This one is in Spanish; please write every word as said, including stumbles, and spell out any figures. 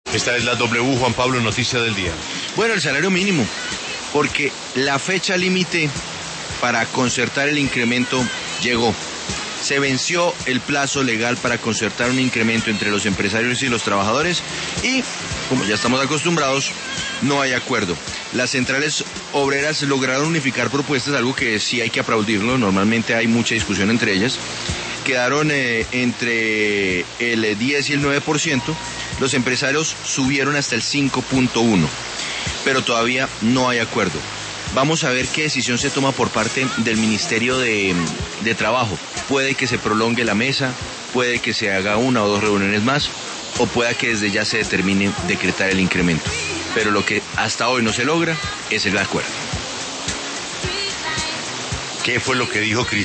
Esta es la W, Juan Pablo, noticia del día. Bueno, el salario mínimo, porque la fecha límite para concertar el incremento llegó. Se venció el plazo legal para concertar un incremento entre los empresarios y los trabajadores y, como ya estamos acostumbrados, no hay acuerdo. Las centrales obreras lograron unificar propuestas, algo que sí hay que aplaudirlo, normalmente hay mucha discusión entre ellas. Quedaron eh, entre el diez y el nueve por ciento, los empresarios subieron hasta el cinco punto uno por ciento, pero todavía no hay acuerdo. Vamos a ver qué decisión se toma por parte del Ministerio de, de Trabajo. Puede que se prolongue la mesa, puede que se haga una o dos reuniones más, o pueda que desde ya se determine decretar el incremento. Pero lo que hasta hoy no se logra es el acuerdo. ¿Qué fue lo que dijo Cristina?